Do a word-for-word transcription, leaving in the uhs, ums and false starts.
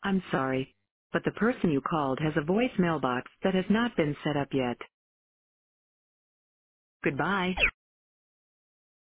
I'm sorry, but the person you called has a voicemail box that has not been set up yet. Goodbye.